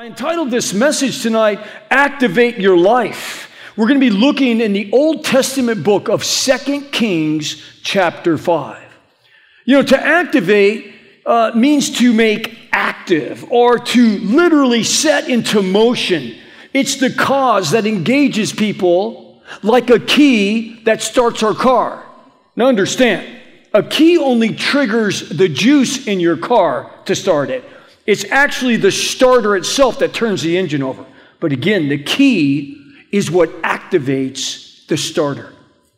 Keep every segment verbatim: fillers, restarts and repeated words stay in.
I entitled this message tonight, Activate Your Life. We're going to be looking in the Old Testament book of Second Kings chapter five. You know, to activate uh, means to make active or to literally set into motion. It's the cause that engages people like a key that starts our car. Now understand, a key only triggers the juice in your car to start it. It's actually the starter itself that turns the engine over. But again, the key is what activates the starter.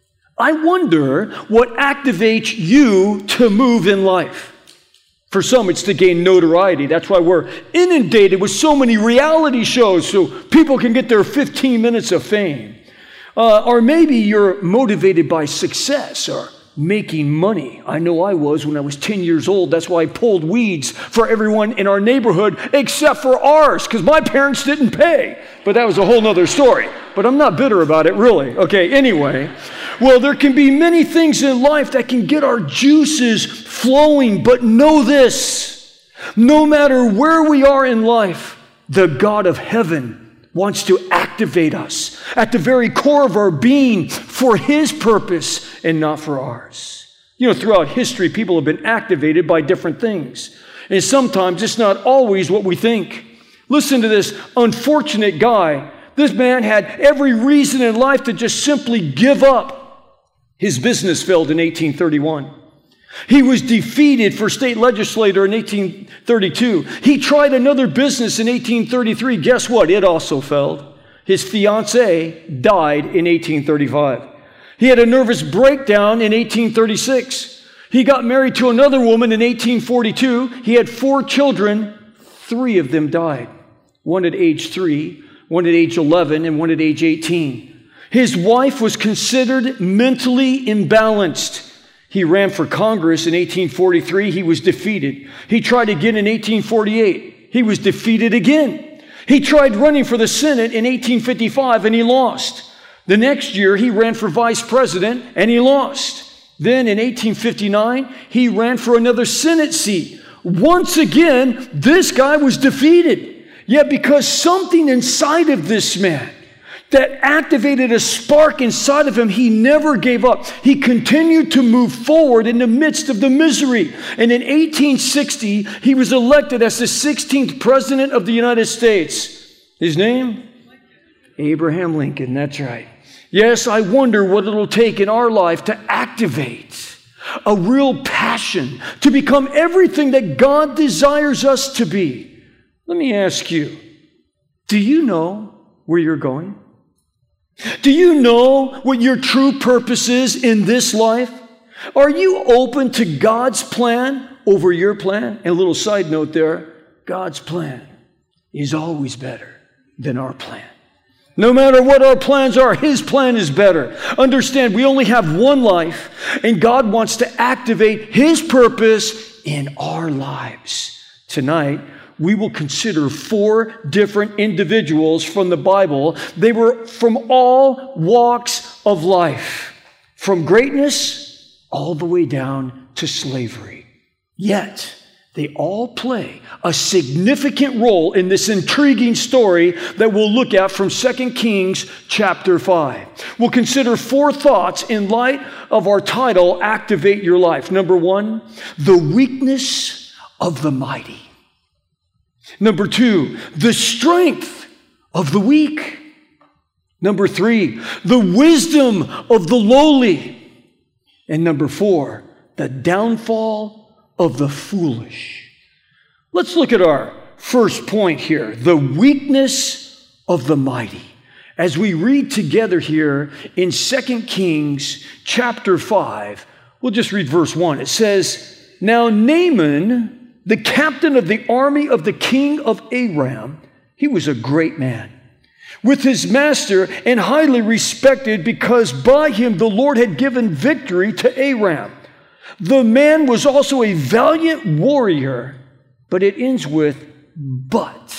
I wonder what activates you to move in life. For some, it's to gain notoriety. That's why we're inundated with so many reality shows so people can get their fifteen minutes of fame. Uh, or maybe you're motivated by success or making money. I know I was when I was ten years old. That's why I pulled weeds for everyone in our neighborhood except for ours, because my parents didn't pay. But that was a whole nother story. But I'm not bitter about it, really. Okay, anyway. Well, there can be many things in life that can get our juices flowing, but know this. No matter where we are in life, the God of heaven wants to activate us at the very core of our being for His purpose and not for ours. You know, throughout history, people have been activated by different things. And sometimes it's not always what we think. Listen to this unfortunate guy. This man had every reason in life to just simply give up. His business failed in eighteen thirty-one. He was defeated for state legislator in eighteen thirty-two. He tried another business in eighteen thirty-three. Guess what? It also failed. His fiancée died in eighteen thirty-five. He had a nervous breakdown in eighteen thirty-six. He got married to another woman in eighteen forty-two. He had four children. Three of them died. One at age three, one at age eleven, and one at age eighteen. His wife was considered mentally imbalanced. He ran for Congress in eighteen forty-three. He was defeated. He tried again in eighteen forty-eight. He was defeated again. He tried running for the Senate in eighteen fifty-five, and he lost. The next year, he ran for vice president, and he lost. Then in eighteen fifty-nine, he ran for another Senate seat. Once again, this guy was defeated. Yet because something inside of this man that activated a spark inside of him, he never gave up. He continued to move forward in the midst of the misery. And in eighteen sixty, he was elected as the sixteenth president of the United States. His name? Abraham Lincoln, that's right. Yes, I wonder what it'll take in our life to activate a real passion to become everything that God desires us to be. Let me ask you, do you know where you're going? Do you know what your true purpose is in this life? Are you open to God's plan over your plan? And a little side note there, God's plan is always better than our plan. No matter what our plans are, His plan is better. Understand, we only have one life, and God wants to activate His purpose in our lives. Tonight, we will consider four different individuals from the Bible. They were from all walks of life, from greatness all the way down to slavery. Yet, they all play a significant role in this intriguing story that we'll look at from Second Kings chapter five. We'll consider four thoughts in light of our title, Activate Your Life. Number one, the weakness of the mighty. Number two, the strength of the weak. Number three, the wisdom of the lowly. And number four, the downfall of the foolish. Let's look at our first point here, the weakness of the mighty. As we read together here in Second Kings chapter five, we'll just read verse one. It says, "Now Naaman, the captain of the army of the king of Aram, he was a great man, with his master and highly respected because by him the Lord had given victory to Aram. The man was also a valiant warrior," but it ends with, "but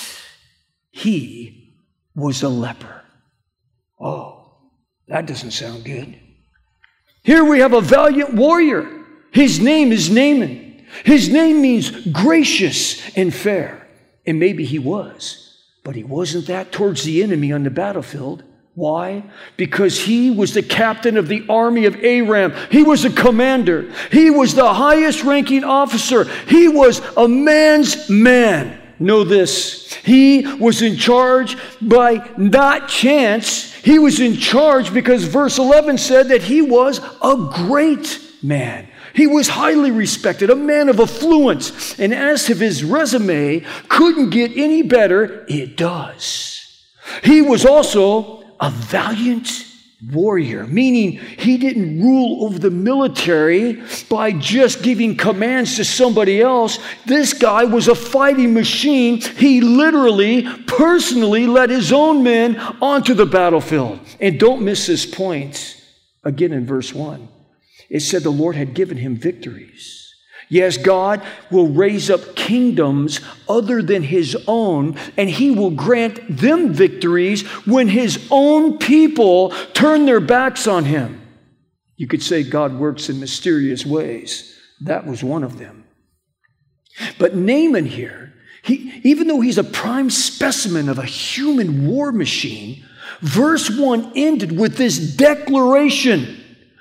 he was a leper." Oh, that doesn't sound good. Here we have a valiant warrior. His name is Naaman. His name means gracious and fair. And maybe he was. But he wasn't that towards the enemy on the battlefield. Why? Because he was the captain of the army of Aram. He was a commander. He was the highest ranking officer. He was a man's man. Know this. He was in charge by not chance. He was in charge because verse eleven said that he was a great man. He was highly respected, a man of affluence. And as if his resume couldn't get any better, it does. He was also a valiant warrior, meaning he didn't rule over the military by just giving commands to somebody else. This guy was a fighting machine. He literally, personally led his own men onto the battlefield. And don't miss this point. Again in verse one, it said the Lord had given him victories. Yes, God will raise up kingdoms other than his own, and he will grant them victories when his own people turn their backs on him. You could say God works in mysterious ways. That was one of them. But Naaman here, he, even though he's a prime specimen of a human war machine, verse one ended with this declaration,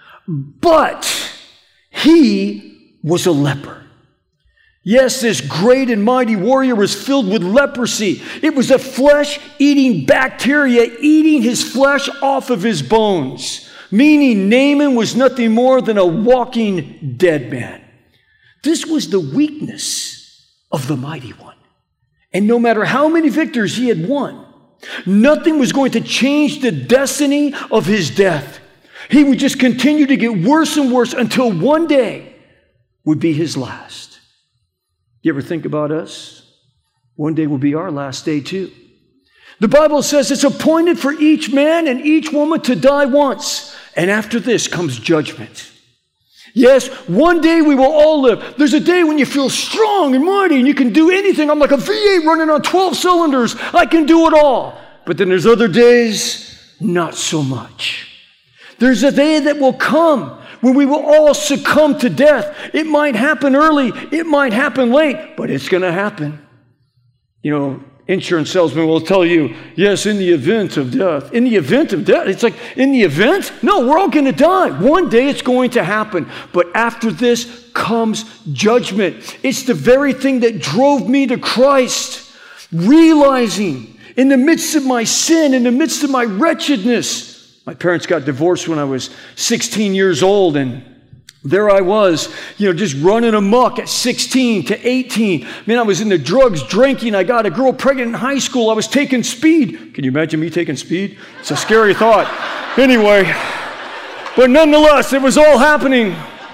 but he was a leper. Yes, this great and mighty warrior was filled with leprosy. It was a flesh-eating bacteria eating his flesh off of his bones, meaning Naaman was nothing more than a walking dead man. This was the weakness of the mighty one. And no matter how many victories he had won, nothing was going to change the destiny of his death. He would just continue to get worse and worse until one day would be his last. You ever think about us? One day will be our last day too. The Bible says it's appointed for each man and each woman to die once, and after this comes judgment. Yes, one day we will all live. There's a day when you feel strong and mighty and you can do anything. I'm like a V eight running on twelve cylinders. I can do it all. But then there's other days, not so much. There's a day that will come when we will all succumb to death. It might happen early, it might happen late, but it's going to happen. You know, insurance salesman will tell you, yes, in the event of death. In the event of death? It's like, in the event? No, we're all going to die. One day it's going to happen. But after this comes judgment. It's the very thing that drove me to Christ, realizing in the midst of my sin, in the midst of my wretchedness. My parents got divorced when I was sixteen years old, and there I was, you know, just running amok at sixteen to eighteen. Man, I was into drugs, drinking. I got a girl pregnant in high school. I was taking speed. Can you imagine me taking speed? It's a scary thought. Anyway, but nonetheless, it was all happening.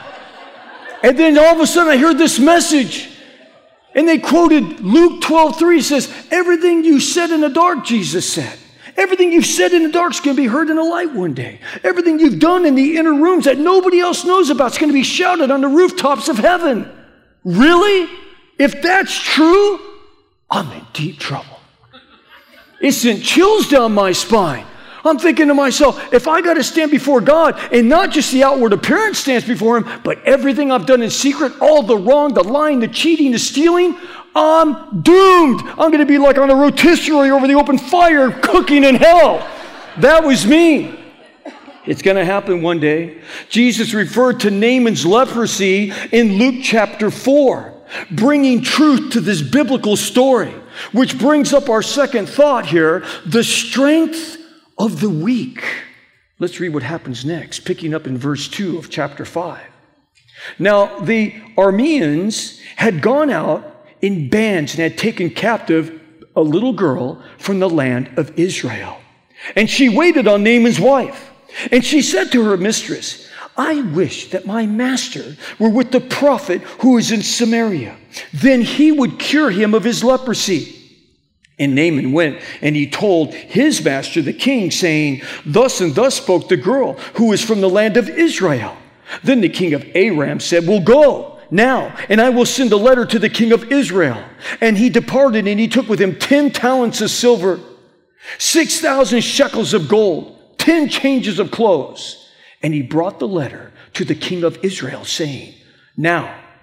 And then all of a sudden I heard this message, and they quoted Luke twelve three. It says, everything you said in the dark, Jesus said. Everything you've said in the dark is going to be heard in the light one day. Everything you've done in the inner rooms that nobody else knows about is going to be shouted on the rooftops of heaven. Really? If that's true, I'm in deep trouble. It sent chills down my spine. I'm thinking to myself, if I got to stand before God, and not just the outward appearance stands before him, but everything I've done in secret, all the wrong, the lying, the cheating, the stealing, I'm doomed. I'm going to be like on a rotisserie over the open fire cooking in hell. That was me. It's going to happen one day. Jesus referred to Naaman's leprosy in Luke chapter four, bringing truth to this biblical story, which brings up our second thought here, the strength of the weak. Let's read what happens next, picking up in verse two of chapter five. Now, the Arameans had gone out in bands and had taken captive a little girl from the land of Israel. And she waited on Naaman's wife. And she said to her mistress, I wish that my master were with the prophet who is in Samaria. Then he would cure him of his leprosy. And Naaman went and he told his master, the king, saying, thus and thus spoke the girl who is from the land of Israel. Then the king of Aram said, well, go now, and I will send a letter to the king of Israel. And he departed, and he took with him ten talents of silver, six thousand shekels of gold, ten changes of clothes. And he brought the letter to the king of Israel, saying, now,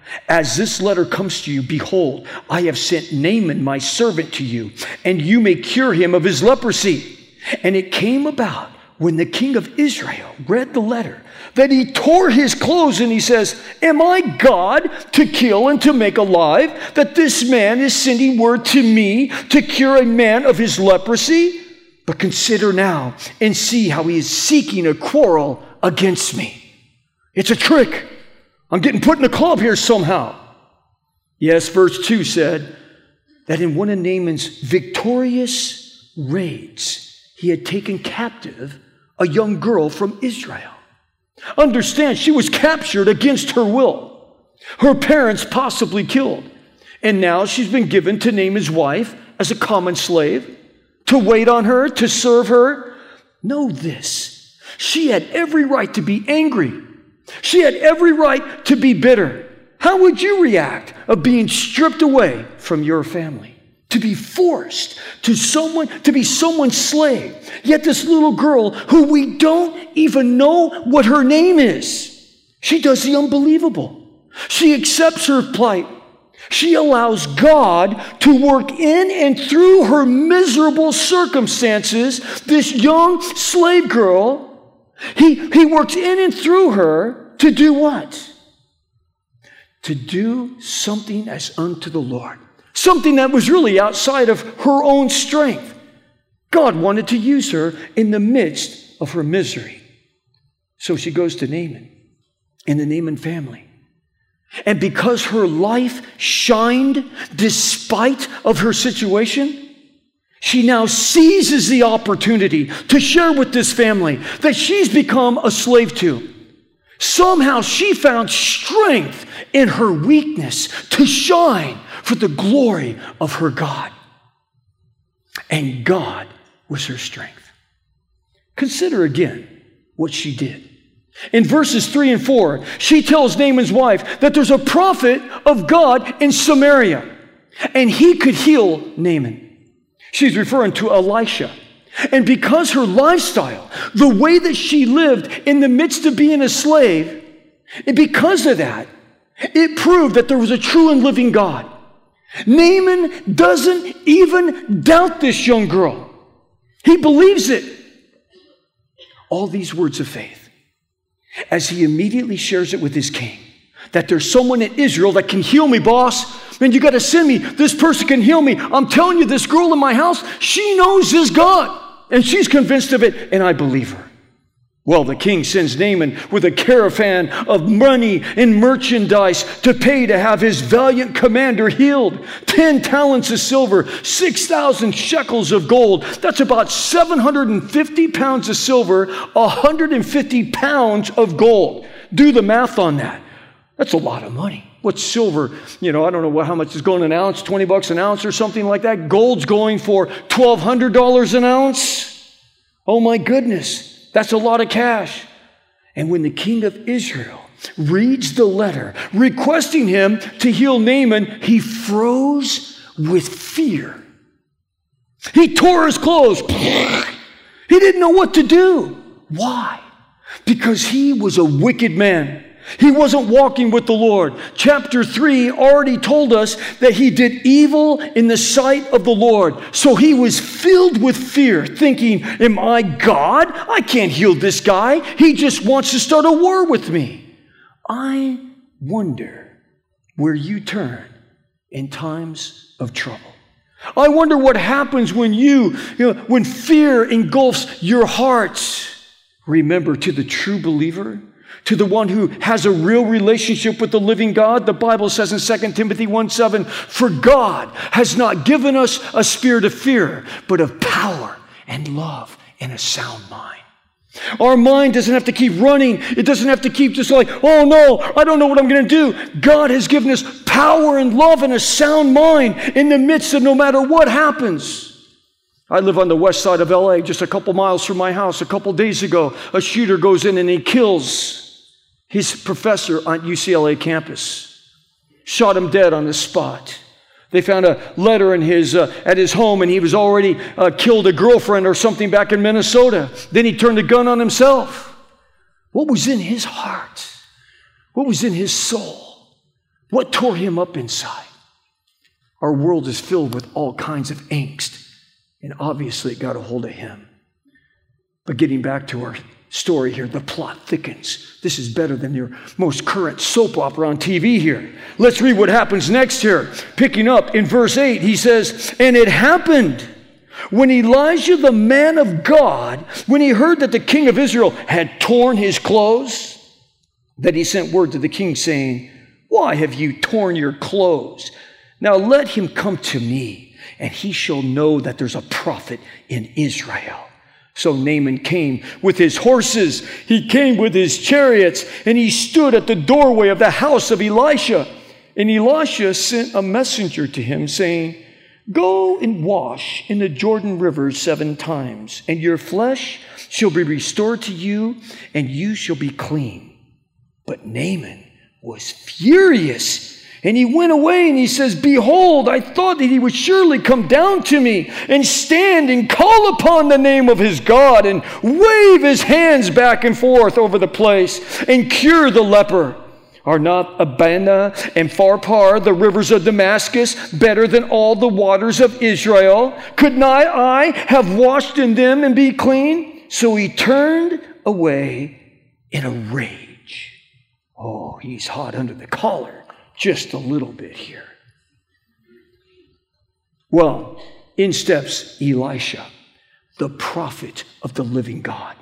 as this letter comes to you, behold, I have sent Naaman, my servant, to you, and you may cure him of his leprosy. And it came about when the king of Israel read the letter that he tore his clothes and he says, am I God to kill and to make alive, that this man is sending word to me to cure a man of his leprosy? But consider now and see how he is seeking a quarrel against me. It's a trick. I'm getting put in a club here somehow. Yes, verse two said that in one of Naaman's victorious raids, he had taken captive a young girl from Israel. Understand, she was captured against her will. Her parents possibly killed. And now she's been given to Naaman's wife as a common slave, to wait on her, to serve her. Know this, she had every right to be angry. She had every right to be bitter. How would you react of being stripped away from your family? To be forced to someone, to be someone's slave. Yet this little girl who we don't even know what her name is, she does the unbelievable. She accepts her plight. She allows God to work in and through her miserable circumstances. This young slave girl, he, he works in and through her to do what? To do something as unto the Lord. Something that was really outside of her own strength. God wanted to use her in the midst of her misery. So she goes to Naaman and the Naaman family. And because her life shined despite of her situation, she now seizes the opportunity to share with this family that she's become a slave to. Somehow she found strength in her weakness to shine for the glory of her God. And God was her strength. Consider again what she did. In verses three and four, she tells Naaman's wife that there's a prophet of God in Samaria, and he could heal Naaman. She's referring to Elisha. And because her lifestyle, the way that she lived in the midst of being a slave, and because of that, it proved that there was a true and living God. Naaman doesn't even doubt this young girl. He believes it. All these words of faith, as he immediately shares it with his king, that there's someone in Israel that can heal me, boss. Man, you got to send me. This person can heal me. I'm telling you, this girl in my house, she knows this God. And she's convinced of it, and I believe her. Well, the king sends Naaman with a caravan of money and merchandise to pay to have his valiant commander healed. Ten talents of silver, six thousand shekels of gold. That's about seven hundred fifty pounds of silver, one hundred fifty pounds of gold. Do the math on that. That's a lot of money. What's silver? You know, I don't know what, how much is going an ounce, twenty bucks an ounce or something like that. Gold's going for twelve hundred dollars an ounce. Oh my goodness. That's a lot of cash. And when the king of Israel reads the letter requesting him to heal Naaman, he froze with fear. He tore his clothes. He didn't know what to do. Why? Because he was a wicked man. He wasn't walking with the Lord. Chapter three already told us that he did evil in the sight of the Lord. So he was filled with fear, thinking, am I God? I can't heal this guy. He just wants to start a war with me. I wonder where you turn in times of trouble. I wonder what happens when you, you know, when fear engulfs your hearts. Remember, to the true believer, to the one who has a real relationship with the living God, the Bible says in Second Timothy one seven, for God has not given us a spirit of fear, but of power and love and a sound mind. Our mind doesn't have to keep running. It doesn't have to keep just like, oh no, I don't know what I'm going to do. God has given us power and love and a sound mind in the midst of no matter what happens. I live on the west side of L A, just a couple miles from my house. A couple days ago, a shooter goes in and he kills his professor on U C L A campus. Shot him dead on the spot. They found a letter in his uh, at his home, and he was already uh, killed a girlfriend or something back in Minnesota. Then he turned a gun on himself. What was in his heart? What was in his soul? What tore him up inside? Our world is filled with all kinds of angst, and obviously it got a hold of him. But getting back to our story here, the plot thickens. This is better than your most current soap opera on T V here. Let's read what happens next here. Picking up in verse eight, he says, "And it happened when Elijah, the man of God, when he heard that the king of Israel had torn his clothes, that he sent word to the king saying, 'Why have you torn your clothes? Now let him come to me, and he shall know that there's a prophet in Israel.' So Naaman came with his horses, he came with his chariots, and he stood at the doorway of the house of Elisha. And Elisha sent a messenger to him, saying, 'Go and wash in the Jordan River seven times, and your flesh shall be restored to you, and you shall be clean.' But Naaman was furious, and he went away, and he says, 'Behold, I thought that he would surely come down to me and stand and call upon the name of his God and wave his hands back and forth over the place and cure the leper. Are not Abana and Pharpar, the rivers of Damascus, better than all the waters of Israel? Could not I have washed in them and be clean?' So he turned away in a rage." Oh, he's hot under the collar. Just a little bit here. Well, in steps Elisha, the prophet of the living God,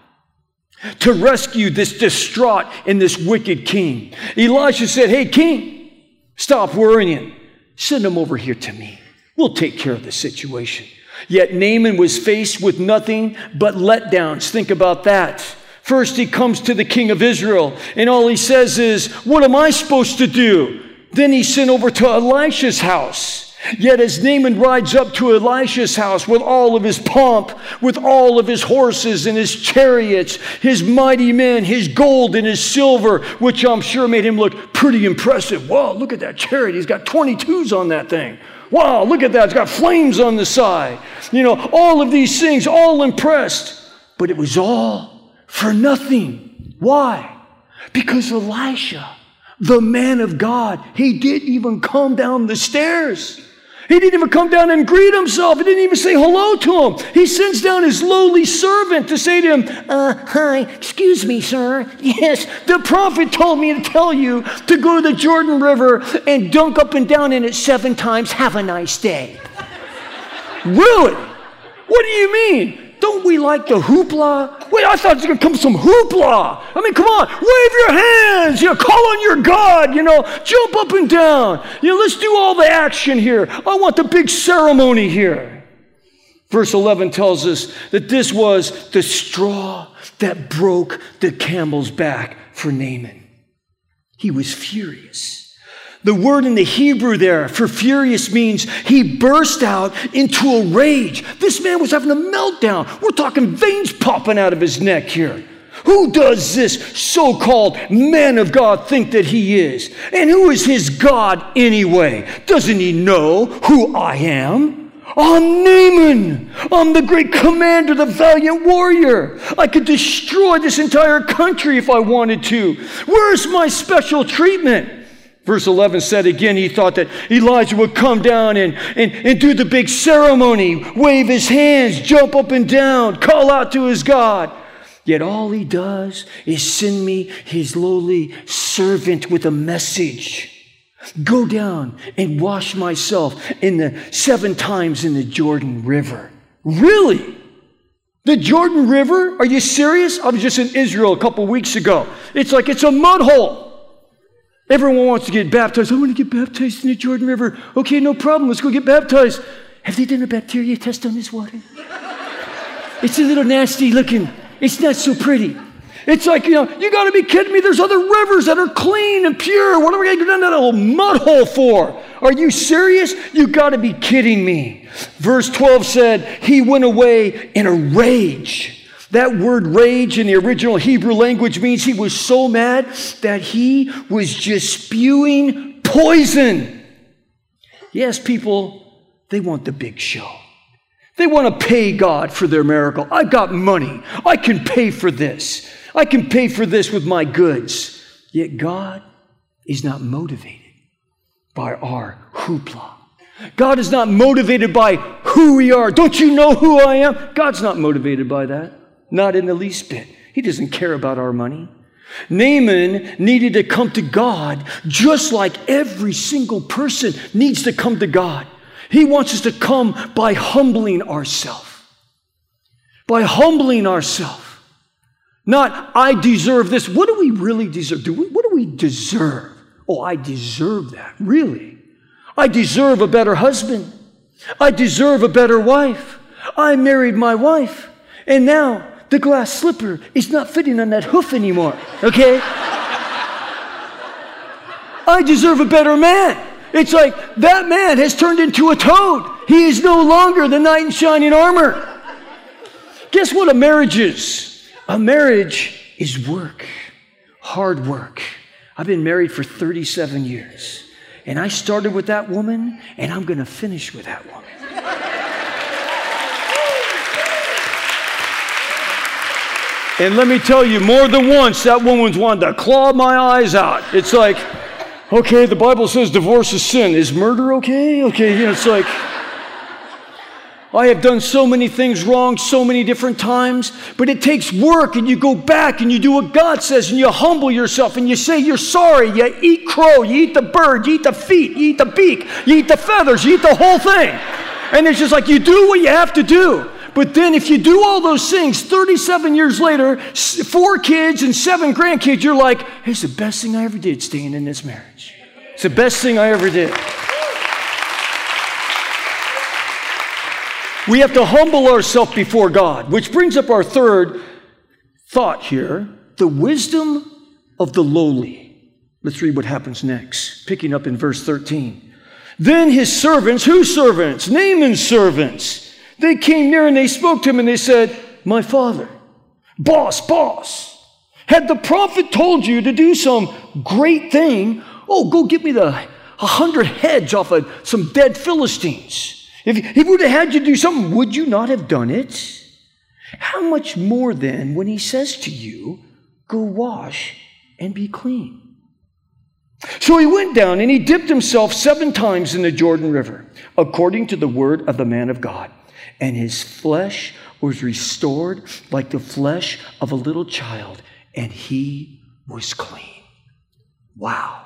to rescue this distraught and this wicked king. Elisha said, "Hey, king, stop worrying. Send him over here to me. We'll take care of the situation." Yet Naaman was faced with nothing but letdowns. Think about that. First, he comes to the king of Israel, and all he says is, "What am I supposed to do?" Then he's sent over to Elisha's house. Yet as Naaman rides up to Elisha's house with all of his pomp, with all of his horses and his chariots, his mighty men, his gold and his silver, which I'm sure made him look pretty impressive. Wow, look at that chariot. He's got twenty-twos on that thing. Wow, look at that. It's got flames on the side. You know, all of these things, all impressed. But it was all for nothing. Why? Because Elisha, the man of God, he didn't even come down the stairs. He didn't even come down and greet himself. He didn't even say hello to him. He sends down his lowly servant to say to him, uh, hi, excuse me, sir. Yes, the prophet told me to tell you to go to the Jordan River and dunk up and down in it seven times. Have a nice day." Really? What do you mean? Don't we like the hoopla? Wait, I thought there was going to come some hoopla. I mean, come on, wave your hands, you know, call on your God, you know, jump up and down. You know, let's do all the action here. I want the big ceremony here. Verse eleven tells us that this was the straw that broke the camel's back for Naaman. He was furious. The word in the Hebrew there for furious means he burst out into a rage. This man was having a meltdown. We're talking veins popping out of his neck here. Who does this so-called man of God think that he is? And who is his God anyway? Doesn't he know who I am? I'm Naaman. I'm the great commander, the valiant warrior. I could destroy this entire country if I wanted to. Where's my special treatment? Verse eleven said again, he thought that Elijah would come down and, and, and do the big ceremony, wave his hands, jump up and down, call out to his God. Yet all he does is send me his lowly servant with a message. Go down and wash myself in the seven times in the Jordan River. Really? The Jordan River? Are you serious? I was just in Israel a couple weeks ago. It's like it's a mud hole. Everyone wants to get baptized. I want to get baptized in the Jordan River. Okay, no problem. Let's go get baptized. Have they done a bacteria test on this water? It's a little nasty looking. It's not so pretty. It's like, you know, you got to be kidding me. There's other rivers that are clean and pure. What are we going to go down that little mud hole for? Are you serious? You got to be kidding me. Verse twelve said, he went away in a rage. That word rage in the original Hebrew language means he was so mad that he was just spewing poison. Yes, people, they want the big show. They want to pay God for their miracle. I've got money. I can pay for this. I can pay for this with my goods. Yet God is not motivated. by our hoopla. God is not motivated by who we are. Don't you know who I am? God's not motivated by that. Not in the least bit. He doesn't care about our money. Naaman needed to come to God just like every single person needs to come to God. He wants us to come by humbling ourselves. By humbling ourselves. Not, I deserve this. What do we really deserve? Do we, what do we deserve? Oh, I deserve that. Really? I deserve a better husband. I deserve a better wife. I married my wife. And now the glass slipper is not fitting on that hoof anymore. Okay? I deserve a better man. It's like that man has turned into a toad. He is no longer the knight in shining armor. Guess what a marriage is? A marriage is work. Hard work. I've been married for thirty-seven years. And I started with that woman, and I'm going to finish with that woman. And let me tell you, more than once, that woman's wanted to claw my eyes out. It's like, okay, the Bible says divorce is sin. Is murder okay? Okay, you know, it's like, I have done so many things wrong so many different times, but it takes work, and you go back and you do what God says, and you humble yourself, and you say you're sorry. You eat crow, you eat the bird, you eat the feet, you eat the beak, you eat the feathers, you eat the whole thing. And it's just like you do what you have to do. But then if you do all those things, thirty-seven years later, four kids and seven grandkids, you're like, hey, it's the best thing I ever did staying in this marriage. It's the best thing I ever did. We have to humble ourselves before God, which brings up our third thought here, the wisdom of the lowly. Let's read what happens next, picking up in verse thirteen. Then his servants, whose servants? Naaman's servants. They came near and they spoke to him and they said, my father, boss, boss, had the prophet told you to do some great thing, oh, go get me the a hundred heads off of some dead Philistines. If he would have had you do something, would you not have done it? How much more then when he says to you, go wash and be clean? So he went down and he dipped himself seven times in the Jordan River, according to the word of the man of God. And his flesh was restored like the flesh of a little child, and he was clean. Wow.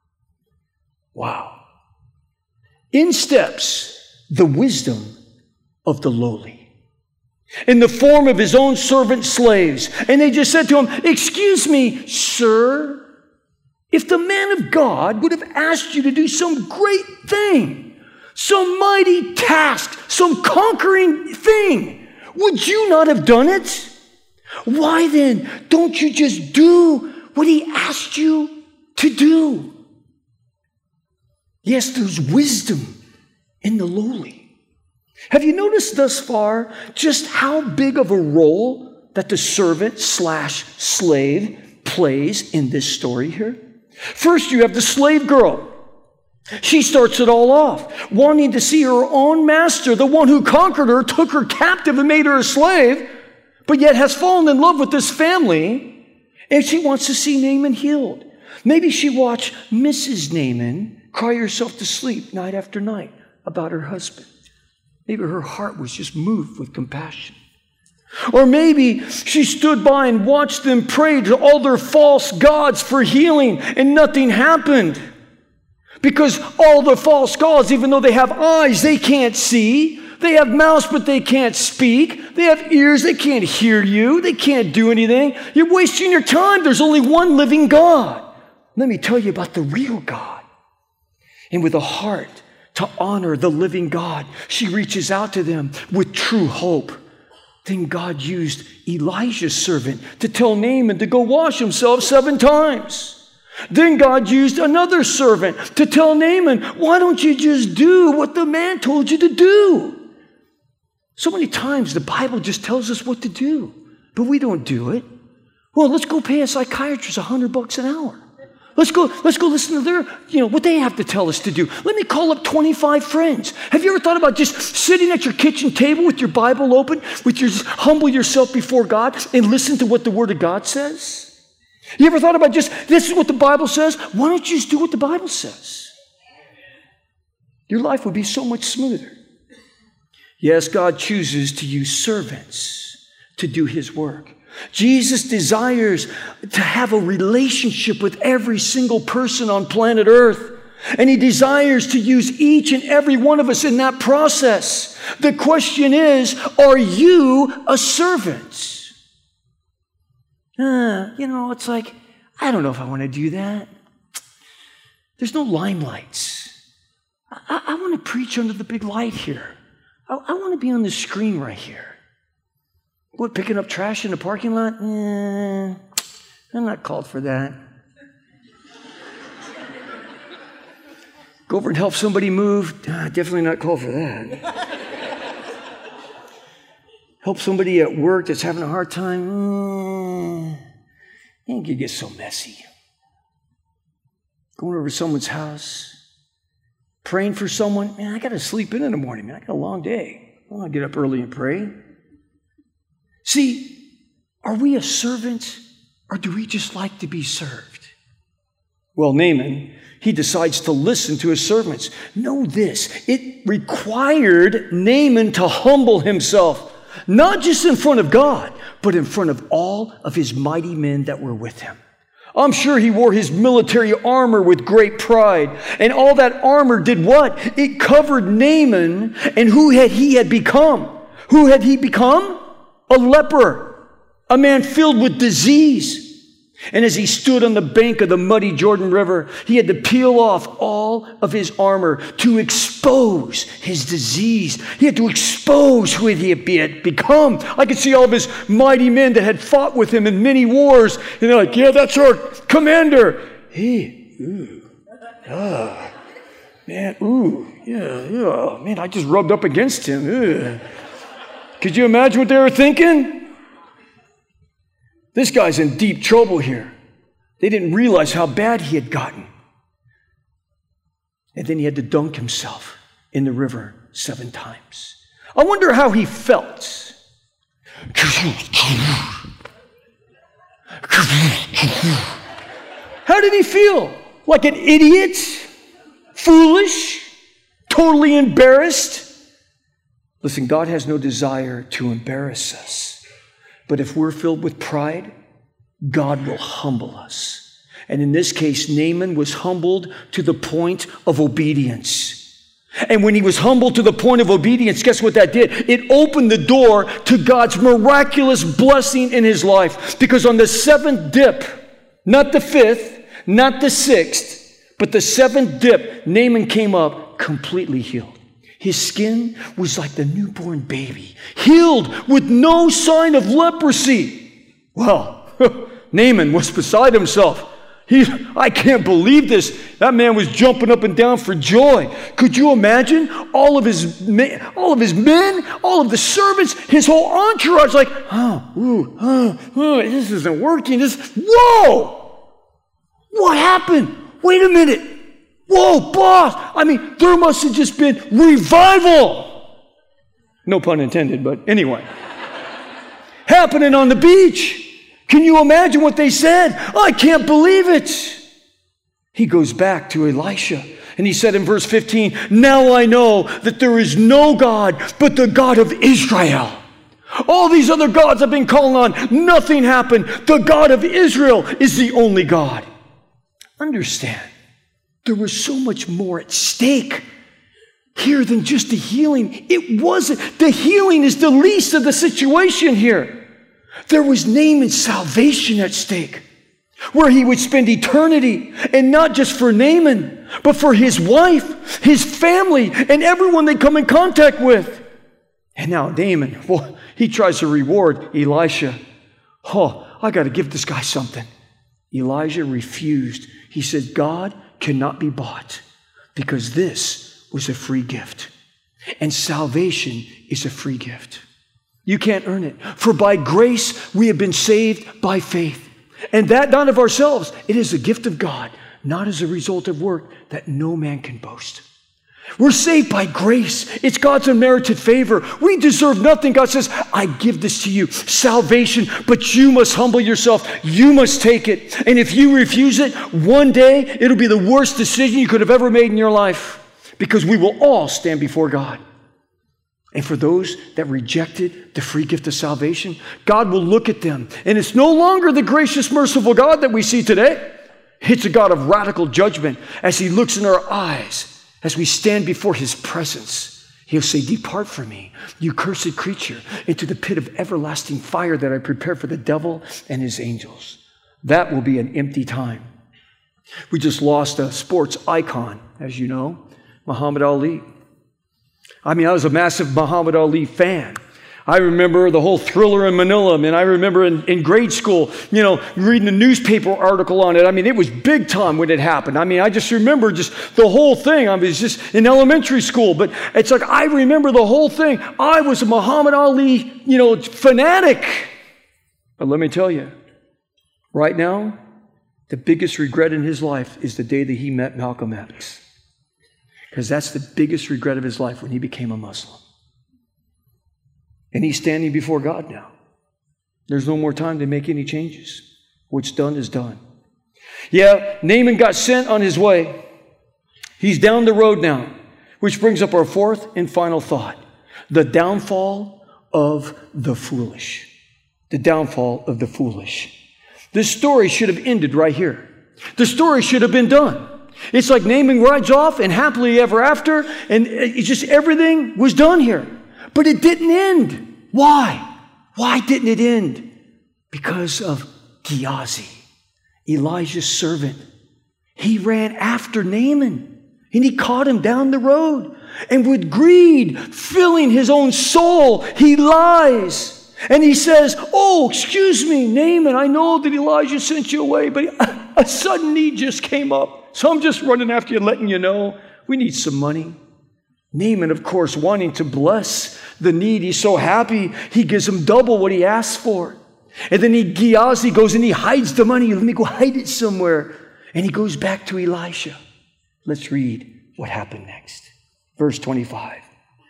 Wow. In steps the wisdom of the lowly, in the form of his own servant slaves. And they just said to him, excuse me, sir, if the man of God would have asked you to do some great thing, some mighty task, some conquering thing, would you not have done it? Why then don't you just do what he asked you to do? Yes, there's wisdom in the lowly. Have you noticed thus far just how big of a role that the servant slash slave plays in this story here? First, you have the slave girl. She starts it all off, wanting to see her own master, the one who conquered her, took her captive and made her a slave, but yet has fallen in love with this family, and she wants to see Naaman healed. Maybe she watched Missus Naaman cry herself to sleep night after night about her husband. Maybe her heart was just moved with compassion. Or maybe she stood by and watched them pray to all their false gods for healing, and nothing happened. Because all the false gods, even though they have eyes, they can't see. They have mouths, but they can't speak. They have ears, they can't hear you. They can't do anything. You're wasting your time. There's only one living God. Let me tell you about the real God. And with a heart to honor the living God, she reaches out to them with true hope. Then God used Elijah's servant to tell Naaman to go wash himself seven times. Then God used another servant to tell Naaman, why don't you just do what the man told you to do? So many times the Bible just tells us what to do, but we don't do it. Well, let's go pay a psychiatrist a hundred bucks an hour. Let's go, let's go listen to their, you know, what they have to tell us to do. Let me call up twenty-five friends. Have you ever thought about just sitting at your kitchen table with your Bible open, with your humble yourself before God and listen to what the Word of God says? You ever thought about just, this is what the Bible says? Why don't you just do what the Bible says? Your life would be so much smoother. Yes, God chooses to use servants to do his work. Jesus desires to have a relationship with every single person on planet Earth. And he desires to use each and every one of us in that process. The question is, are you a servant? Uh, you know, it's like, I don't know if I want to do that. There's no limelights. I, I want to preach under the big light here. I, I want to be on the screen right here. What, picking up trash in the parking lot? Eh, I'm not called for that. Go over and help somebody move? Ah, definitely not called for that. Help somebody at work that's having a hard time? Mm, it can get so messy. Going over to someone's house, praying for someone. Man, I got to sleep in in the morning. Man, I got a long day. I want to get up early and pray. See, are we a servant or do we just like to be served? Well, Naaman, he decides to listen to his servants. Know this, it required Naaman to humble himself, not just in front of God, but in front of all of his mighty men that were with him. I'm sure he wore his military armor with great pride. And all that armor did what? It covered Naaman. And who had he had become? Who had he become? A leper, a man filled with disease. And as he stood on the bank of the muddy Jordan River, he had to peel off all of his armor to expose his disease. He had to expose who he had become. I could see all of his mighty men that had fought with him in many wars. And they're like, yeah, that's our commander. Hey, ooh, ah, man, ooh, yeah, yeah. Man, I just rubbed up against him. Ugh. Could you imagine what they were thinking? This guy's in deep trouble here. They didn't realize how bad he had gotten. And then he had to dunk himself in the river seven times. I wonder how he felt. How did he feel? Like an idiot? Foolish? Totally embarrassed? Listen, God has no desire to embarrass us. But if we're filled with pride, God will humble us. And in this case, Naaman was humbled to the point of obedience. And when he was humbled to the point of obedience, guess what that did? It opened the door to God's miraculous blessing in his life. Because on the seventh dip, not the fifth, not the sixth, but the seventh dip, Naaman came up completely healed. His skin was like the newborn baby, healed with no sign of leprosy. Well, Naaman was beside himself. He, I can't believe this. That man was jumping up and down for joy. Could you imagine all of his men, all of his men, all of the servants, his whole entourage, like, oh, ooh, oh, oh, this isn't working. This, whoa! What happened? Wait a minute. Whoa, boss! I mean, there must have just been revival. No pun intended, but anyway. Happening on the beach. Can you imagine what they said? I can't believe it. He goes back to Elisha, and he said in verse fifteen, now I know that there is no God but the God of Israel. All these other gods I've been calling on, nothing happened. The God of Israel is the only God. Understand. There was so much more at stake here than just the healing. It wasn't. The healing is the least of the situation here. There was Naaman's salvation at stake, where he would spend eternity, and not just for Naaman, but for his wife, his family, and everyone they come in contact with. And now Naaman, well, he tries to reward Elisha. Oh, I got to give this guy something. Elijah refused. He said, God cannot be bought, because this was a free gift. And salvation is a free gift. You can't earn it. For by grace we have been saved by faith. And that not of ourselves. It is a gift of God, not as a result of work that no man can boast. We're saved by grace. It's God's unmerited favor. We deserve nothing. God says, I give this to you, salvation, but you must humble yourself. You must take it. And if you refuse it, one day it'll be the worst decision you could have ever made in your life. because we will all stand before God. And for those that rejected the free gift of salvation, God will look at them. And it's no longer the gracious, merciful God that we see today. It's a God of radical judgment as he looks in our eyes, as we stand before his presence. He'll say, depart from me, you cursed creature, into the pit of everlasting fire that I prepare for the devil and his angels. That will be an empty time. We just lost a sports icon, as you know, Muhammad Ali. I mean, I was a massive Muhammad Ali fan. I remember the whole Thriller in Manila. I mean, I remember in, in grade school, you know, reading a newspaper article on it. I mean, it was big time when it happened. I mean, I just remember just the whole thing. I was just in elementary school, but it's like I remember the whole thing. I was a Muhammad Ali, you know, fanatic. But let me tell you, right now, the biggest regret in his life is the day that he met Malcolm X. Because that's the biggest regret of his life, when he became a Muslim. And he's standing before God now. There's no more time to make any changes. What's done is done. Yeah, Naaman got sent on his way. He's down the road now, which brings up our fourth and final thought. The downfall of the foolish. The downfall of the foolish. This story should have ended right here. The story should have been done. It's like Naaman rides off and happily ever after, and it's just everything was done here. But it didn't end. Why? Why didn't it end? Because of Gehazi, Elijah's servant. He ran after Naaman, and he caught him down the road. And with greed filling his own soul, he lies. And he says, oh, excuse me, Naaman, I know that Elijah sent you away, but a sudden need just came up. So I'm just running after you, letting you know we need some money. Naaman, of course, wanting to bless the need. He's so happy, he gives him double what he asked for. And then he, Gehazi goes and he hides the money. Let me go hide it somewhere. And he goes back to Elisha. Let's read what happened next. Verse twenty-five.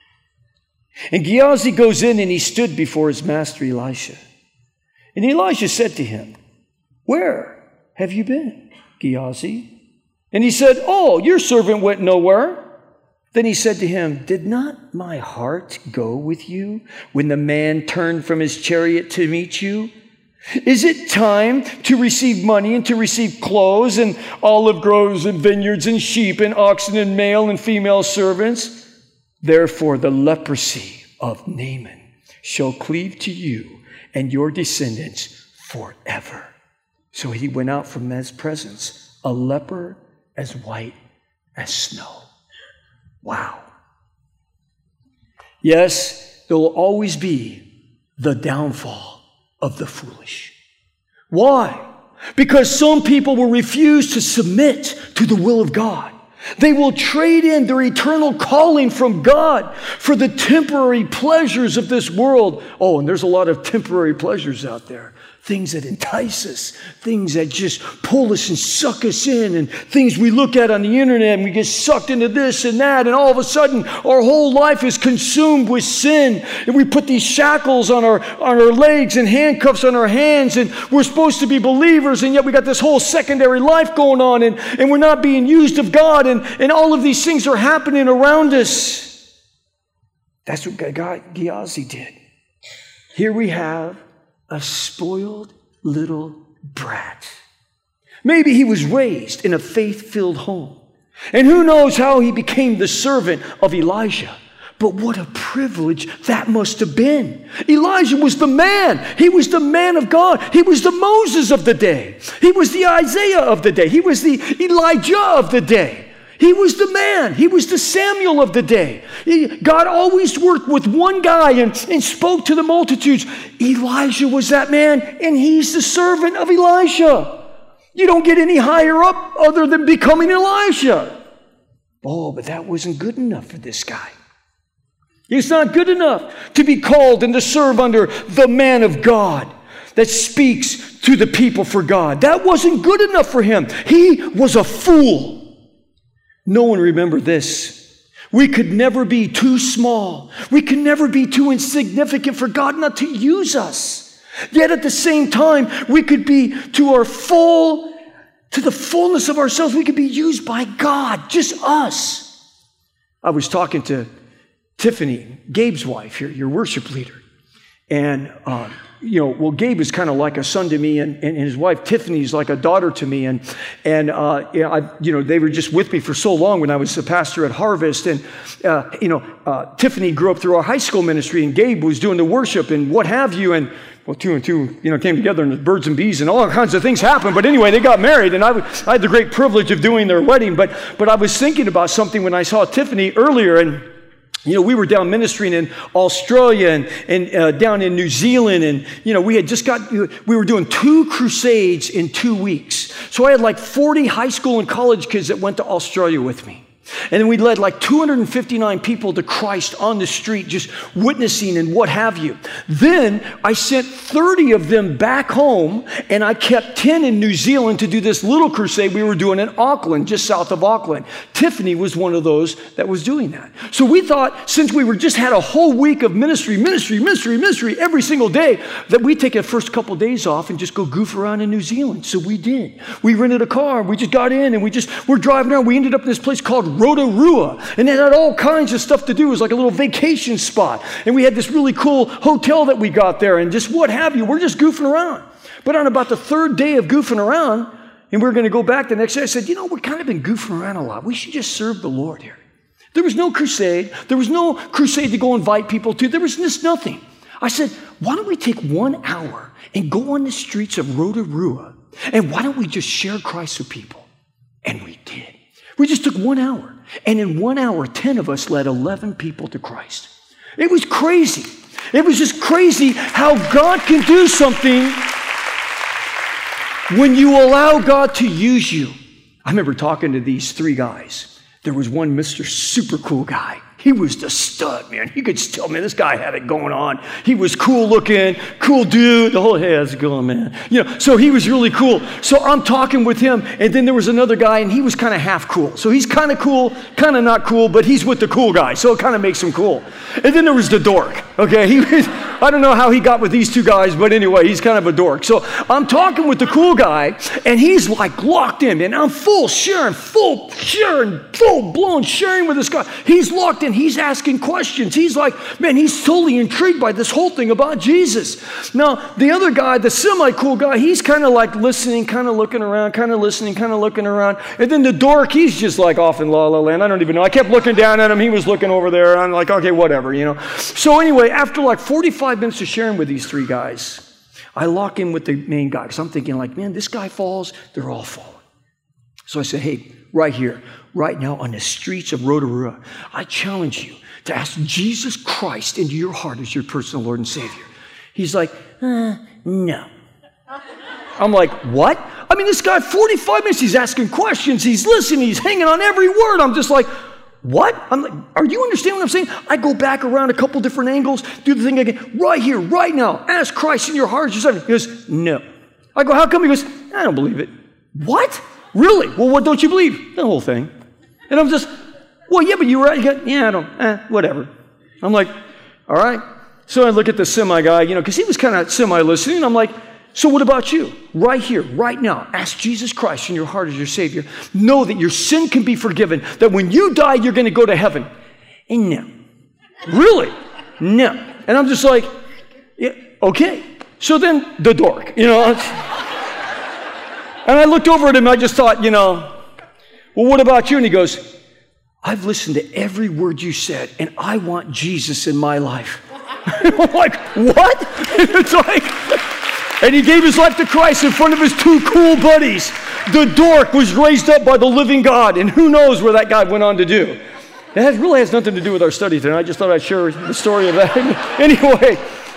And Gehazi goes in and he stood before his master Elisha. And Elisha said to him, where have you been, Gehazi? And he said, oh, your servant went nowhere. Then he said to him, did not my heart go with you when the man turned from his chariot to meet you? Is it time to receive money and to receive clothes and olive groves and vineyards and sheep and oxen and male and female servants? Therefore, the leprosy of Naaman shall cleave to you and your descendants forever. So he went out from his presence, a leper as white as snow. Wow. Yes, there will always be the downfall of the foolish. Why? Because some people will refuse to submit to the will of God. They will trade in their eternal calling from God for the temporary pleasures of this world. Oh, and there's a lot of temporary pleasures out there. Things that entice us, things that just pull us and suck us in, and things we look at on the internet and we get sucked into this and that, and all of a sudden our whole life is consumed with sin, and we put these shackles on our, on our legs and handcuffs on our hands, and we're supposed to be believers, and yet we got this whole secondary life going on, and, and we're not being used of God, and, and all of these things are happening around us. That's what God, Gehazi did. Here we have a spoiled little brat. Maybe he was raised in a faith-filled home. And who knows how he became the servant of Elijah. But what a privilege that must have been. Elijah was the man. He was the man of God. He was the Moses of the day. He was the Isaiah of the day. He was the Elijah of the day. He was the man. He was the Samuel of the day. He, God always worked with one guy and, and spoke to the multitudes. Elijah was that man, and he's the servant of Elisha. You don't get any higher up other than becoming Elisha. Oh, but that wasn't good enough for this guy. It's not good enough to be called and to serve under the man of God that speaks to the people for God. That wasn't good enough for him. He was a fool. No one remember this. We could never be too small. We can never be too insignificant for God not to use us. Yet at the same time, we could be to our full, to the fullness of ourselves, we could be used by God, just us. I was talking to Tiffany, Gabe's wife, your, your worship leader. And, uh, you know, well, Gabe is kind of like a son to me, and, and his wife, Tiffany, is like a daughter to me. And, and uh, you know, I, you know, they were just with me for so long when I was a pastor at Harvest. And, uh, you know, uh, Tiffany grew up through our high school ministry, and Gabe was doing the worship and what have you. And, well, two and two, you know, came together, and the birds and bees and all kinds of things happened. But anyway, they got married, and I, I had the great privilege of doing their wedding. But, but I was thinking about something when I saw Tiffany earlier, and you know, we were down ministering in Australia and, and uh, down in New Zealand, and, you know, we had just got, we were doing two crusades in two weeks. So I had like forty high school and college kids that went to Australia with me. And then we led like two hundred fifty-nine people to Christ on the street, just witnessing and what have you. Then I sent thirty of them back home, and I kept ten in New Zealand to do this little crusade we were doing in Auckland, just south of Auckland. Tiffany was one of those that was doing that. So we thought, since we were just had a whole week of ministry, ministry, ministry, ministry every single day, that we'd take the first couple of days off and just go goof around in New Zealand. So we did. We rented a car. We just got in, and we just, we're driving around. We ended up in this place called Rotorua, and it had all kinds of stuff to do. It was like a little vacation spot, and we had this really cool hotel that we got there, and just what have you. We're just goofing around. But on about the third day of goofing around, and we we're going to go back the next day, I said, you know, we've kind of been goofing around a lot. We should just serve the Lord here. There was no crusade. There was no crusade to go invite people to. There was just nothing. I said, why don't we take one hour and go on the streets of Rotorua, and why don't we just share Christ with people? And we did. We just took one hour. And in one hour, ten of us led eleven people to Christ. It was crazy. It was just crazy how God can do something when you allow God to use you. I remember talking to these three guys. There was one Mister Super Cool guy. He was the stud, man. You could tell, man, this guy had it going on. He was cool looking, cool dude. The whole, hey, how's it going, man? You know, so he was really cool. So I'm talking with him, and then there was another guy, and he was kind of half cool. So he's kind of cool, kind of not cool, but he's with the cool guy, so it kind of makes him cool. And then there was the dork, okay? He was, I don't know how he got with these two guys, but anyway, he's kind of a dork. So I'm talking with the cool guy, and he's like locked in, and I'm full sharing, full sharing, full blown sharing with this guy. He's locked in. He's asking questions. He's like, man, he's totally intrigued by this whole thing about Jesus. Now, the other guy, the semi-cool guy, he's kind of like listening, kind of looking around, kind of listening, kind of looking around. And then the dork, he's just like off in La La Land. I don't even know. I kept looking down at him. He was looking over there. I'm like, okay, whatever, you know. So anyway, after like forty-five minutes of sharing with these three guys, I lock in with the main guy because I'm thinking like, man, this guy falls, they're all falling. So I said, hey, right here, right now on the streets of Rotorua, I challenge you to ask Jesus Christ into your heart as your personal Lord and Savior. He's like, uh, no. I'm like, what? I mean, this guy, forty-five minutes, he's asking questions, he's listening, he's hanging on every word. I'm just like, what? I'm like, are you understanding what I'm saying? I go back around a couple different angles, do the thing again, right here, right now, ask Christ in your heart as your Savior. He goes, no. I go, how come? He goes, I don't believe it. What? Really? Well, what don't you believe? The whole thing. And I'm just, well, yeah, but you were right. You got, yeah, I don't, eh, whatever. I'm like, all right. So I look at the semi guy, you know, because he was kind of semi-listening. I'm like, so what about you? Right here, right now, ask Jesus Christ in your heart as your Savior. Know that your sin can be forgiven, that when you die, you're going to go to heaven. And no. Really? No. And I'm just like, yeah, okay. So then the dork, you know. And I looked over at him and I just thought, you know, well, what about you? And he goes, I've listened to every word you said, and I want Jesus in my life. I'm like, what? It's like, and he gave his life to Christ in front of his two cool buddies. The dork was raised up by the living God, and who knows where that guy went on to do. It has, really has nothing to do with our study tonight. I just thought I'd share the story of that. Anyway,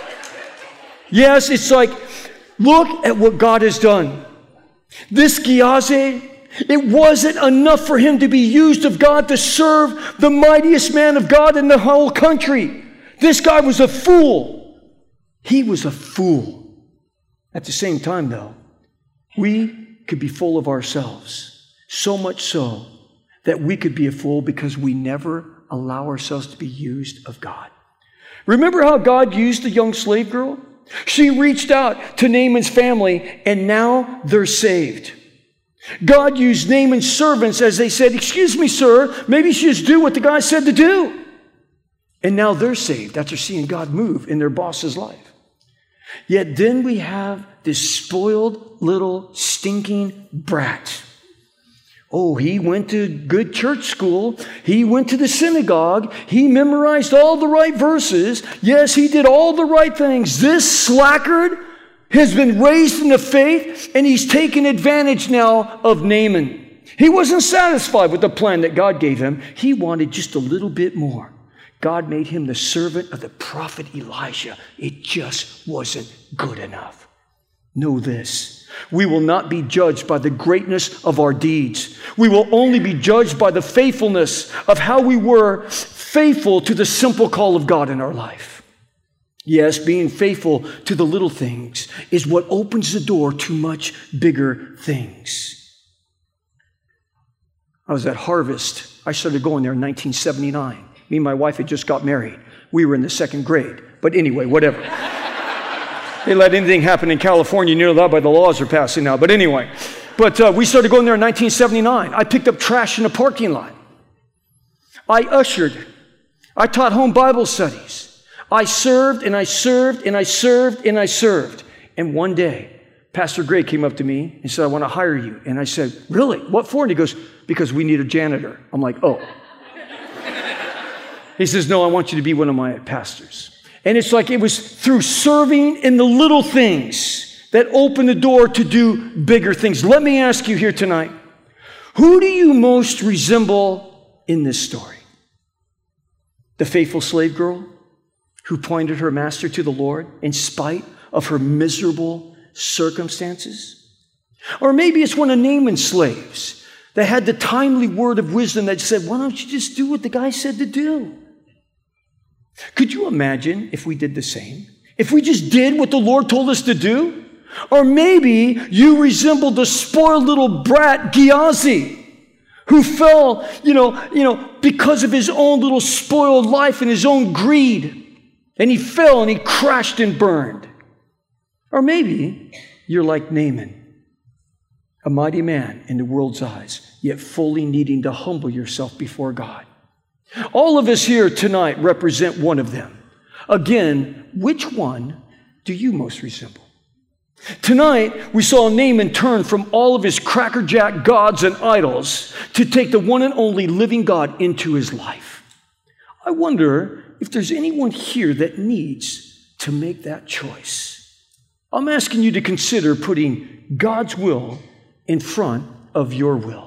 yes, it's like, look at what God has done. This Gehazi, it wasn't enough for him to be used of God to serve the mightiest man of God in the whole country. This guy was a fool. He was a fool. At the same time, though, we could be full of ourselves, so much so that we could be a fool because we never allow ourselves to be used of God. Remember how God used the young slave girl? She reached out to Naaman's family, and now they're saved. God used Naaman's servants as they said, excuse me, sir, maybe you should just do what the guy said to do. And now they're saved after seeing God move in their boss's life. Yet then we have this spoiled little stinking brat. Oh, he went to good church school. He went to the synagogue. He memorized all the right verses. Yes, he did all the right things. This slackard has been raised in the faith, and he's taken advantage now of Naaman. He wasn't satisfied with the plan that God gave him. He wanted just a little bit more. God made him the servant of the prophet Elijah. It just wasn't good enough. Know this, we will not be judged by the greatness of our deeds. We will only be judged by the faithfulness of how we were faithful to the simple call of God in our life. Yes, being faithful to the little things is what opens the door to much bigger things. I was at Harvest. I started going there in nineteen seventy-nine. Me and my wife had just got married. We were in the second grade. But anyway, whatever. They let anything happen in California. You know that by the laws are passing now. But anyway, but uh, we started going there in nineteen seventy-nine. I picked up trash in the parking lot. I ushered. I taught home Bible studies. I served and I served and I served and I served. And one day, Pastor Gray came up to me and said, I want to hire you. And I said, really? What for? And he goes, because we need a janitor. I'm like, oh. He says, no, I want you to be one of my pastors. And it's like it was through serving in the little things that opened the door to do bigger things. Let me ask you here tonight, who do you most resemble in this story? The faithful slave girl who pointed her master to the Lord in spite of her miserable circumstances? Or maybe it's one of Naaman's slaves that had the timely word of wisdom that said, why don't you just do what the guy said to do? Could you imagine if we did the same? If we just did what the Lord told us to do? Or maybe you resembled the spoiled little brat Gehazi, who fell, you know, you know, because of his own little spoiled life and his own greed. And he fell and he crashed and burned. Or maybe you're like Naaman, a mighty man in the world's eyes, yet fully needing to humble yourself before God. All of us here tonight represent one of them. Again, which one do you most resemble? Tonight, we saw Naaman turn from all of his crackerjack gods and idols to take the one and only living God into his life. I wonder if there's anyone here that needs to make that choice. I'm asking you to consider putting God's will in front of your will.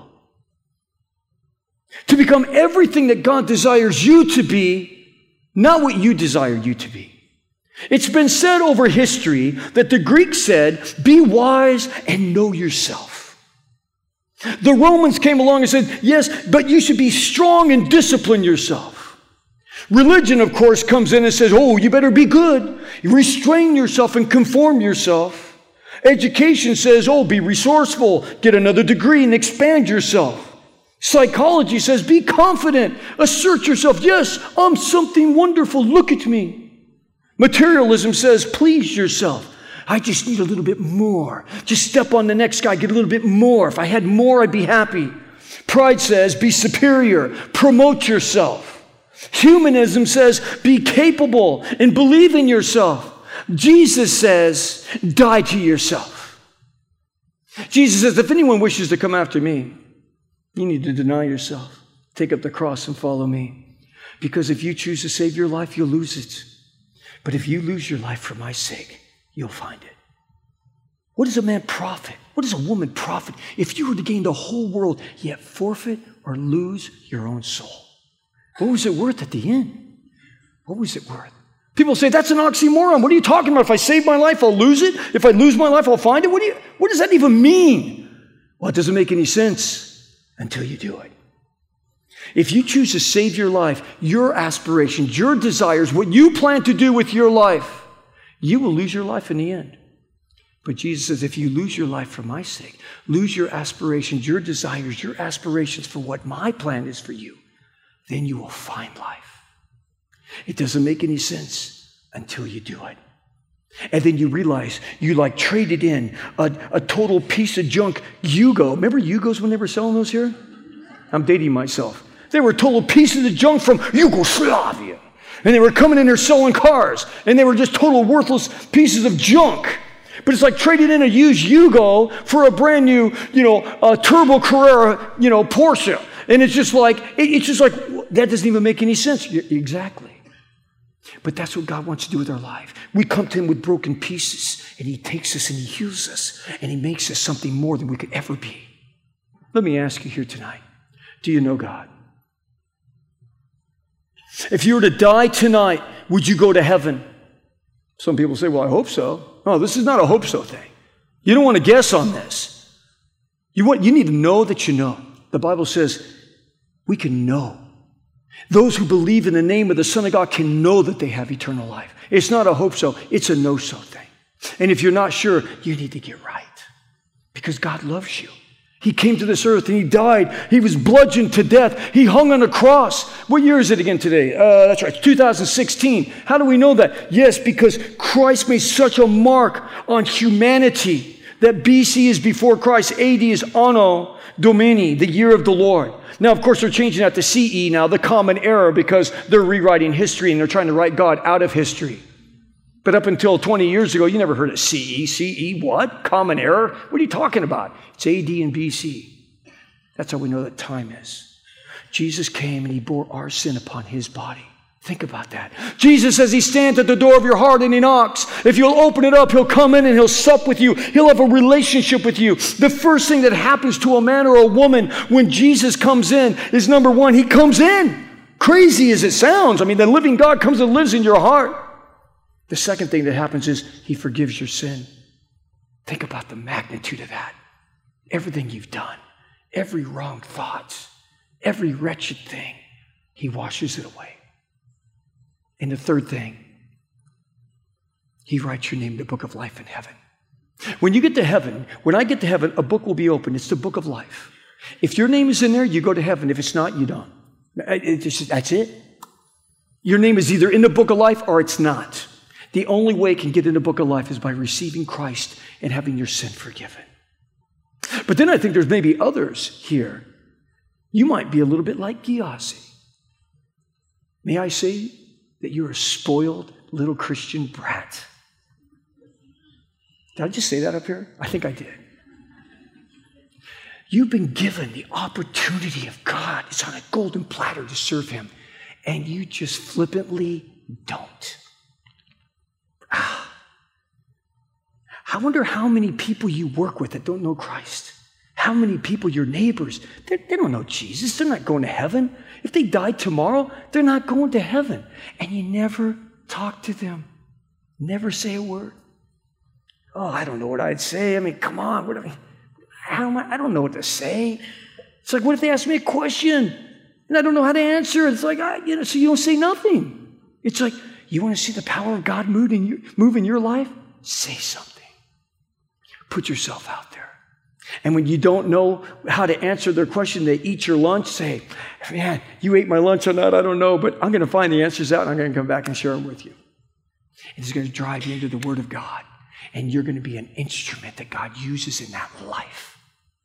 To become everything that God desires you to be, not what you desire you to be. It's been said over history that the Greeks said, be wise and know yourself. The Romans came along and said, yes, but you should be strong and discipline yourself. Religion, of course, comes in and says, oh, you better be good. Restrain yourself and conform yourself. Education says, oh, be resourceful, get another degree and expand yourself. Psychology says, be confident, assert yourself. Yes, I'm something wonderful. Look at me. Materialism says, please yourself. I just need a little bit more. Just step on the next guy, get a little bit more. If I had more, I'd be happy. Pride says, be superior, promote yourself. Humanism says, be capable and believe in yourself. Jesus says, die to yourself. Jesus says, if anyone wishes to come after me, you need to deny yourself, take up the cross and follow me. Because if you choose to save your life, you'll lose it. But if you lose your life for my sake, you'll find it. What does a man profit? What does a woman profit if you were to gain the whole world, yet forfeit or lose your own soul? What was it worth at the end? What was it worth? People say, that's an oxymoron. What are you talking about? If I save my life, I'll lose it. If I lose my life, I'll find it. What do you, what does that even mean? Well, it doesn't make any sense until you do it. If you choose to save your life, your aspirations, your desires, what you plan to do with your life, you will lose your life in the end. But Jesus says, if you lose your life for my sake, lose your aspirations, your desires, your aspirations for what my plan is for you, then you will find life. It doesn't make any sense until you do it. And then you realize you like traded in a, a total piece of junk Yugo. Remember Yugos when they were selling those here? I'm dating myself. They were total pieces of junk from Yugoslavia. And they were coming in there selling cars. And they were just total worthless pieces of junk. But it's like trading in a used Yugo for a brand new, you know, uh, Turbo Carrera, you know, Porsche. And it's just like, it, it's just like, that doesn't even make any sense. Exactly. But that's what God wants to do with our life. We come to him with broken pieces, and he takes us and he heals us, and he makes us something more than we could ever be. Let me ask you here tonight, do you know God? If you were to die tonight, would you go to heaven? Some people say, well, I hope so. No, this is not a hope so thing. You don't want to guess on this. You want, you need to know that you know. The Bible says we can know. Those who believe in the name of the Son of God can know that they have eternal life. It's not a hope so, it's a know so thing. And if you're not sure, you need to get right. Because God loves you. He came to this earth and he died. He was bludgeoned to death. He hung on a cross. What year is it again today? Uh, that's right, two thousand sixteen. How do we know that? Yes, because Christ made such a mark on humanity that B C is before Christ, A D is Anno Domini, the year of the Lord. Now, of course, they're changing that to C E now, the common era, because they're rewriting history and they're trying to write God out of history. But up until twenty years ago, you never heard of C E. C E what? Common era? What are you talking about? It's A D and B C. That's how we know that time is. Jesus came and he bore our sin upon his body. Think about that. Jesus says he stands at the door of your heart and he knocks. If you'll open it up, he'll come in and he'll sup with you. He'll have a relationship with you. The first thing that happens to a man or a woman when Jesus comes in is, number one, he comes in. Crazy as it sounds. I mean, the living God comes and lives in your heart. The second thing that happens is he forgives your sin. Think about the magnitude of that. Everything you've done, every wrong thought, every wretched thing, he washes it away. And the third thing, he writes your name in the book of life in heaven. When you get to heaven, when I get to heaven, a book will be open. It's the book of life. If your name is in there, you go to heaven. If it's not, you don't. It's just, that's it. Your name is either in the book of life or it's not. The only way you can get in the book of life is by receiving Christ and having your sin forgiven. But then I think there's maybe others here. You might be a little bit like Gehazi. May I say that you're a spoiled little Christian brat? Did I just say that up here? I think I did. You've been given the opportunity of God. It's on a golden platter to serve him. And you just flippantly don't. Ah. I wonder how many people you work with that don't know Christ. How many people, your neighbors, they, they don't know Jesus. They're not going to heaven. If they died tomorrow, they're not going to heaven. And you never talk to them. Never say a word. Oh, I don't know what I'd say. I mean, come on. What, how am I? I don't know what to say. It's like, what if they ask me a question and I don't know how to answer? It's like, I, you know, so you don't say nothing. It's like, you want to see the power of God move in, you, move in your life? Say something. Put yourself out there. And when you don't know how to answer their question, they eat your lunch, say, man, you ate my lunch or not, I don't know, but I'm going to find the answers out and I'm going to come back and share them with you. It's going to drive you into the Word of God. And you're going to be an instrument that God uses in that life.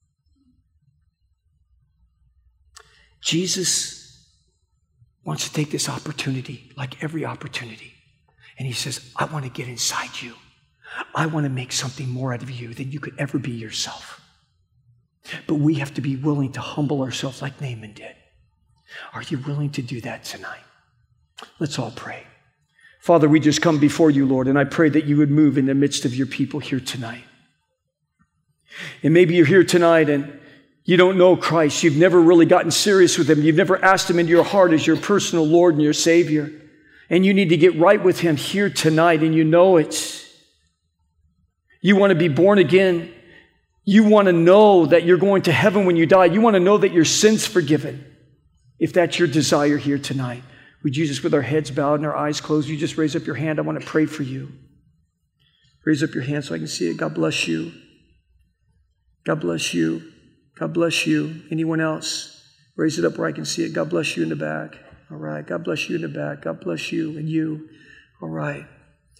Jesus wants to take this opportunity, like every opportunity. And he says, I want to get inside you. I want to make something more out of you than you could ever be yourself. But we have to be willing to humble ourselves like Naaman did. Are you willing to do that tonight? Let's all pray. Father, we just come before you, Lord, and I pray that you would move in the midst of your people here tonight. And maybe you're here tonight and you don't know Christ. You've never really gotten serious with him. You've never asked him into your heart as your personal Lord and your Savior. And you need to get right with him here tonight, and you know it. You want to be born again. You want to know that you're going to heaven when you die. You want to know that your sin's forgiven. If that's your desire here tonight, would you just, with our heads bowed and our eyes closed, you just raise up your hand? I want to pray for you. Raise up your hand so I can see it. God bless you. God bless you. God bless you. Anyone else? Raise it up where I can see it. God bless you in the back. All right. God bless you in the back. God bless you and you. All right.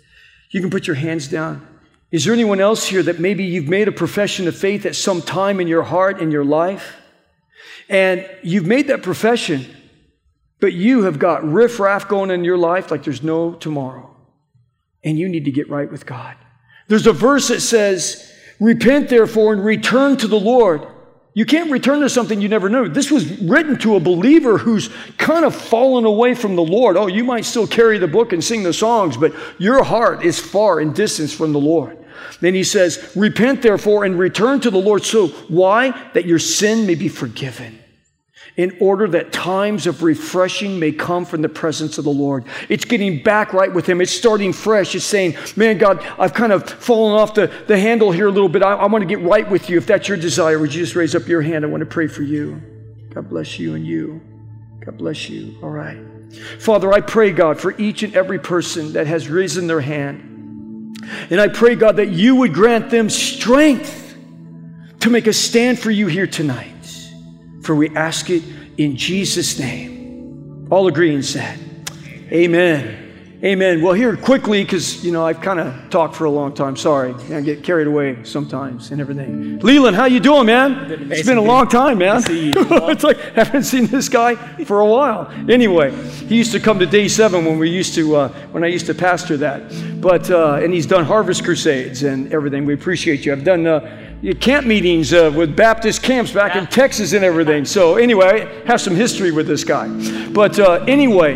You can put your hands down. Is there anyone else here that maybe you've made a profession of faith at some time in your heart, in your life? And you've made that profession, but you have got riffraff going in your life like there's no tomorrow. And you need to get right with God. There's a verse that says, repent therefore and return to the Lord. You can't return to something you never knew. This was written to a believer who's kind of fallen away from the Lord. Oh, you might still carry the book and sing the songs, but your heart is far in distance from the Lord. Then he says, repent therefore and return to the Lord. So why? That your sin may be forgiven, in order that times of refreshing may come from the presence of the Lord. It's getting back right with Him. It's starting fresh. It's saying, man, God, I've kind of fallen off the, the handle here a little bit. I, I want to get right with you. If that's your desire, would you just raise up your hand? I want to pray for you. God bless you and you. God bless you. All right. Father, I pray, God, for each and every person that has risen their hand. And I pray, God, that you would grant them strength to make a stand for you here tonight. For we ask it in Jesus' name. All agree and said, amen. Amen. Well, here quickly, because, you know, I've kind of talked for a long time. Sorry. I get carried away sometimes and everything. Leland, how you doing, man? It's been a long time, man. It's like, I haven't seen this guy for a while. Anyway, he used to come to Day seven when we used to, uh, when I used to pastor that. But, uh, and he's done Harvest Crusades and everything. We appreciate you. I've done, uh, camp meetings uh, with Baptist camps back yeah. in Texas and everything. So anyway, I have some history with this guy. But uh, anyway,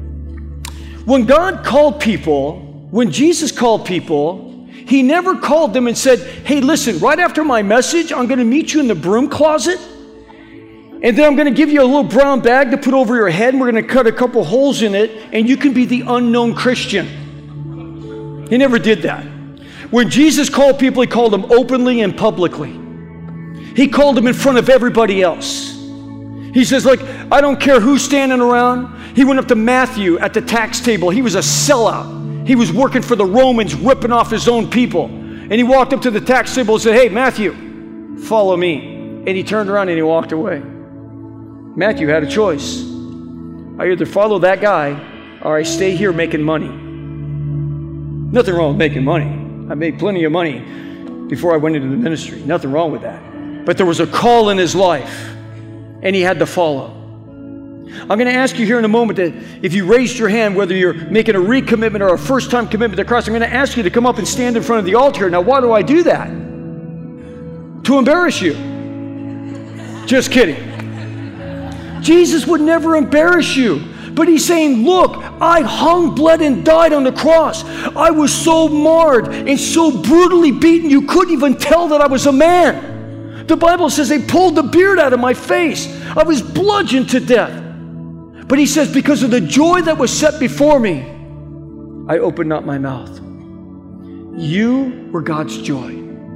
when God called people, when Jesus called people, He never called them and said, hey, listen, right after my message, I'm going to meet you in the broom closet. And then I'm going to give you a little brown bag to put over your head, and we're going to cut a couple holes in it, and you can be the unknown Christian. He never did that. When Jesus called people, He called them openly and publicly. He called them in front of everybody else. He says, look, I don't care who's standing around. He went up to Matthew at the tax table. He was a sellout. He was working for the Romans, ripping off his own people. And he walked up to the tax table and said, hey, Matthew, follow me. And he turned around and he walked away. Matthew had a choice. I either follow that guy or I stay here making money. Nothing wrong with making money. I made plenty of money before I went into the ministry. Nothing wrong with that. But there was a call in his life, and he had to follow. I'm going to ask you here in a moment that if you raised your hand, whether you're making a recommitment or a first-time commitment to Christ, I'm going to ask you to come up and stand in front of the altar. Now, why do I do that? To embarrass you. Just kidding. Jesus would never embarrass you. But He's saying, look, I hung, bled, and died on the cross. I was so marred and so brutally beaten, you couldn't even tell that I was a man. The Bible says they pulled the beard out of my face. I was bludgeoned to death. But He says, because of the joy that was set before me, I opened not my mouth. You were God's joy.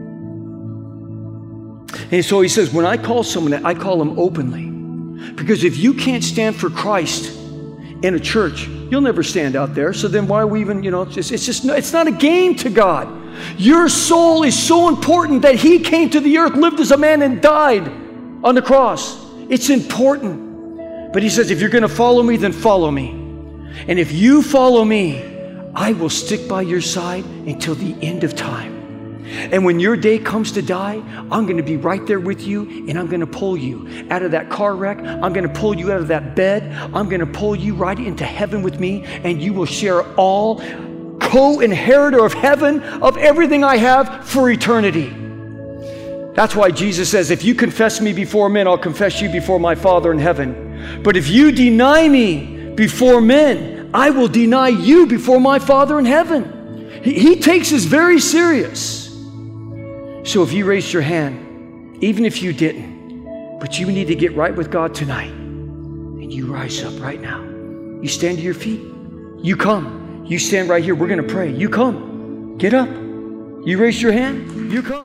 And so He says, when I call someone, I call them openly. Because if you can't stand for Christ in a church, you'll never stand out there. So then why are we even, you know, it's just, it's just, it's not a game to God. Your soul is so important that He came to the earth, lived as a man, and died on the cross. It's important. But He says, if you're going to follow me, then follow me. And if you follow me, I will stick by your side until the end of time. And when your day comes to die, I'm going to be right there with you, and I'm going to pull you out of that car wreck. I'm going to pull you out of that bed. I'm going to pull you right into heaven with me, and you will share all co-inheritor of heaven, of everything I have for eternity. That's why Jesus says, if you confess me before men, I'll confess you before my Father in heaven. But if you deny me before men, I will deny you before my Father in heaven. He, he takes this very serious. So if you raised your hand, even if you didn't, but you need to get right with God tonight, and you rise up right now. You stand to your feet. You come. You stand right here. We're going to pray. You come. Get up. You raise your hand. You come.